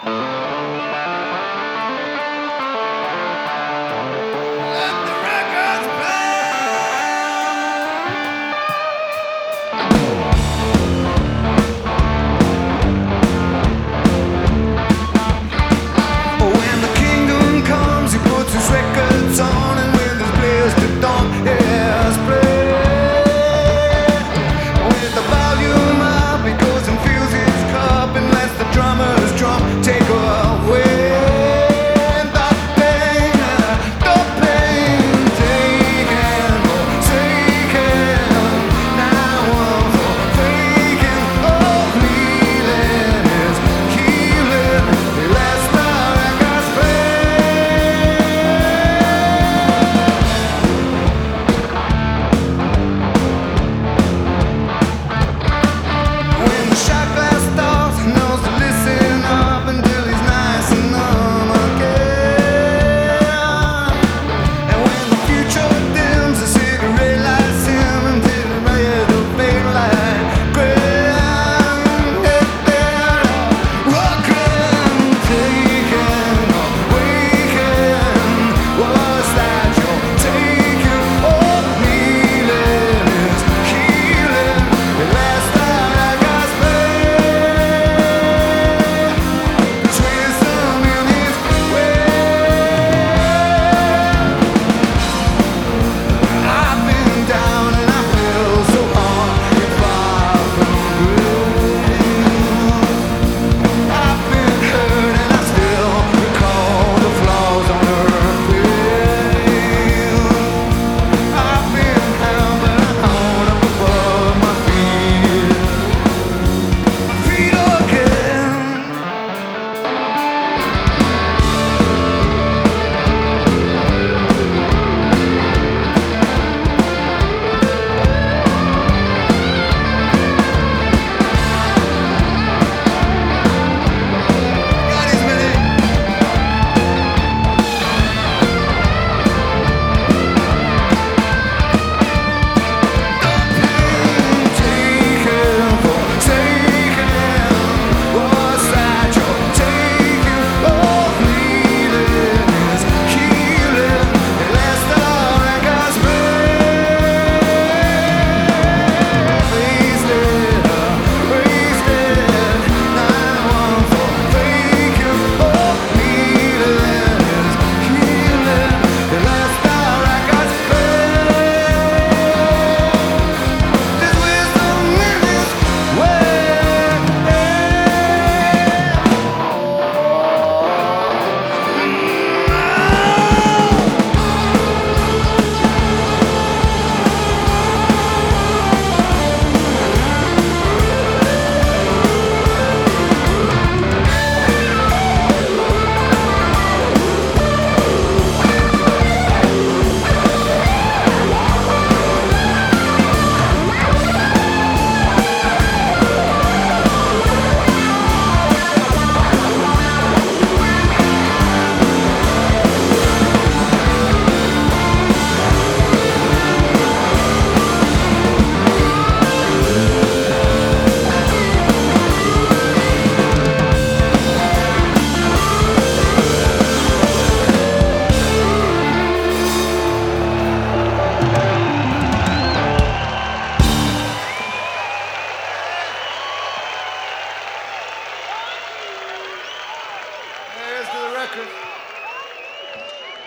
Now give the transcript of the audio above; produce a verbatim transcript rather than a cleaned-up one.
Let the records play. When the kingdom comes, he puts his records on, and with his blaze to dawn, yes, play. With the volume up, he goes and fills his cup and lets the drummer's drum take away. Here's to the record.